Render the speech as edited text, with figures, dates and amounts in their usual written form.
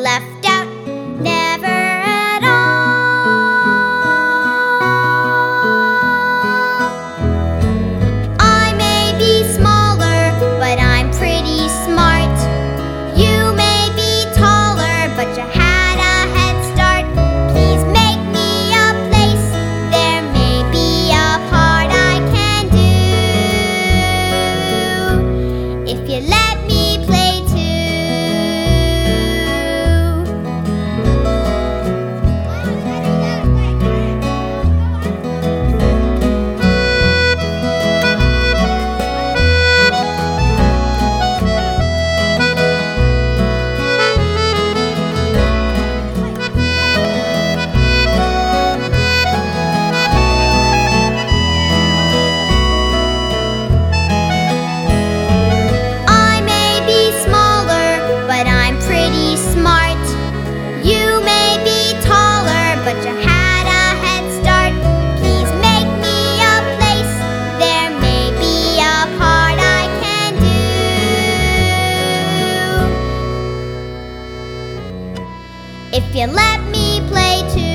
left out, never at all. I may be smaller, but I'm pretty smart. You may be taller, but you had a head start. Please make me a place, there may be a part I can do, if you let me play too. I may be smaller, but I'm pretty smart. You may be taller, but you had a head start. Please make me a place, there may be a part I can do, if you let me play too.